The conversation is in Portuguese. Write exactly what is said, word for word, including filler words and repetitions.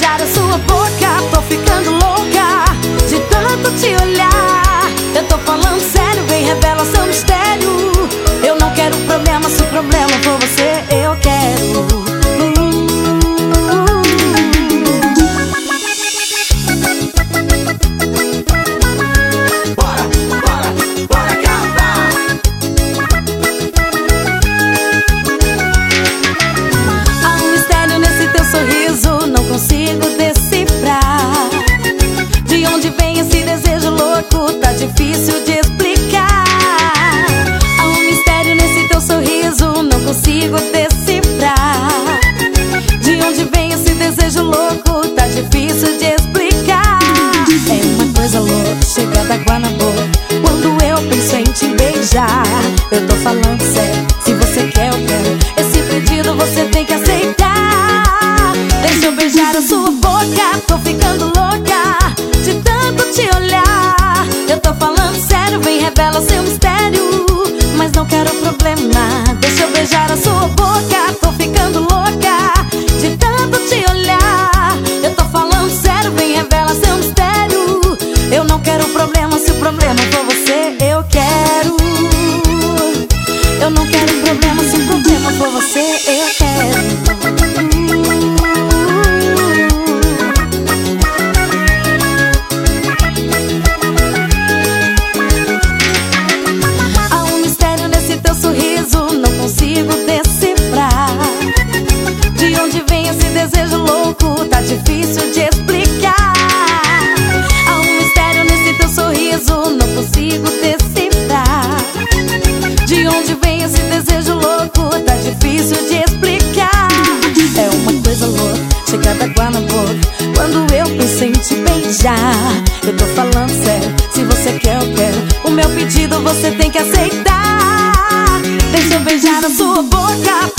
beijar a sua boca. Tô ficando louca de tanto te olhar. Eu tô falando sério, vem revela seu mistério. Eu não quero problema, se o problema for você, eu quero. Consigo decifrar de onde vem esse desejo louco, tá difícil de explicar. Há um mistério nesse teu sorriso, não consigo decifrar de onde vem esse desejo louco, tá difícil de explicar. É uma coisa louca, chega d'água na boca quando eu penso em te beijar. Eu tô falando sério, se você quer eu quero. Esse pedido você tem que aceitar. Deixa eu beijar a sua boca, tô ficando louca de tanto te olhar. Eu tô falando sério, vem revela seu mistério, mas não quero problema. Deixa eu beijar a sua boca, tô ficando louca de tanto te olhar. Eu tô falando sério, vem revela seu mistério. Eu não quero problema, se o problema for você, eu quero. Eu não quero problema, se o problema for você, eu quero. Consigo decifrar de onde vem esse desejo louco, tá difícil de explicar. Há um mistério nesse teu sorriso, não consigo decifrar de onde vem esse desejo louco, tá difícil de explicar. É uma coisa louca, chega d'água na boca quando eu penso em te beijar. Eu tô falando sério, se você quer eu quero. O meu pedido você tem que aceitar. Deixa eu beijar a sua boca,